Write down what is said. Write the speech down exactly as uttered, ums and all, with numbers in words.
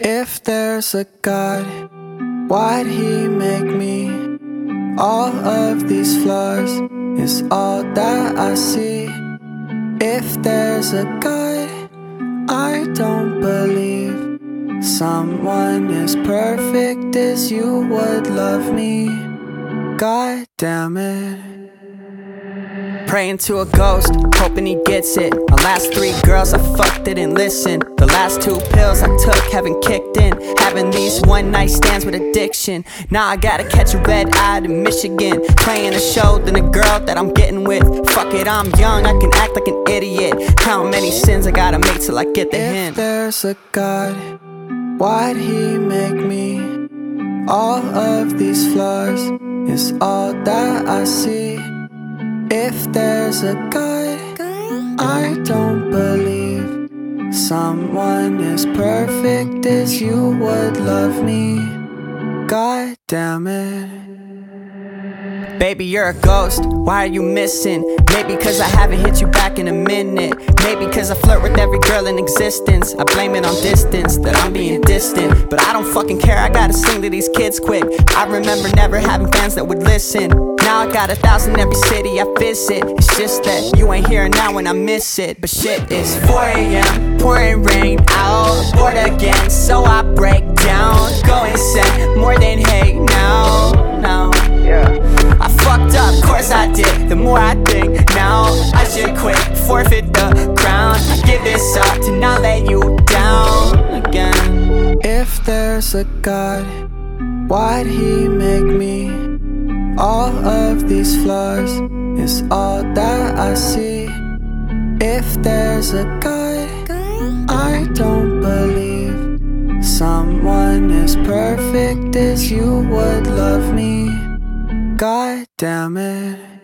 If there's a God, why'd he make me? All of these flaws is all that I see. If there's a God, I don't believe someone as perfect as you would love me. God damn it. Praying to a ghost, hoping he gets it. My last three girls I fucked didn't listen. The last two pills I took haven't kicked in. Having these one night stands with addiction. Now I gotta catch a red eye to Michigan. Playing a show than a girl that I'm getting with. Fuck it, I'm young, I can act like an idiot. How many sins I gotta make till I get the if hint? If there's a God, why'd he make me? All of these flaws is all that I see. If there's a God, I don't believe someone as perfect as you would love me. God damn it. Baby, you're a ghost, why are you missing? Maybe cause I haven't hit you back in a minute. Maybe cause I flirt with every girl in existence. I blame it on distance, that I'm being distant. But I don't fucking care, I gotta sing to these kids quick. I remember never having fans that would listen. Now I got a thousand every city I visit. It's just that you ain't here now when I miss it. But shit, it's four A M, pouring rain out, bored again, so I break down. Go insane, more than hate now, now. I fucked up, of course I did. The more I think, now I should quit, forfeit the crown. Give this up to not let you down again. If there's a God, why'd he make me? All of these flaws is all that I see. If there's a God, I don't believe someone as perfect as you would love me. God damn it.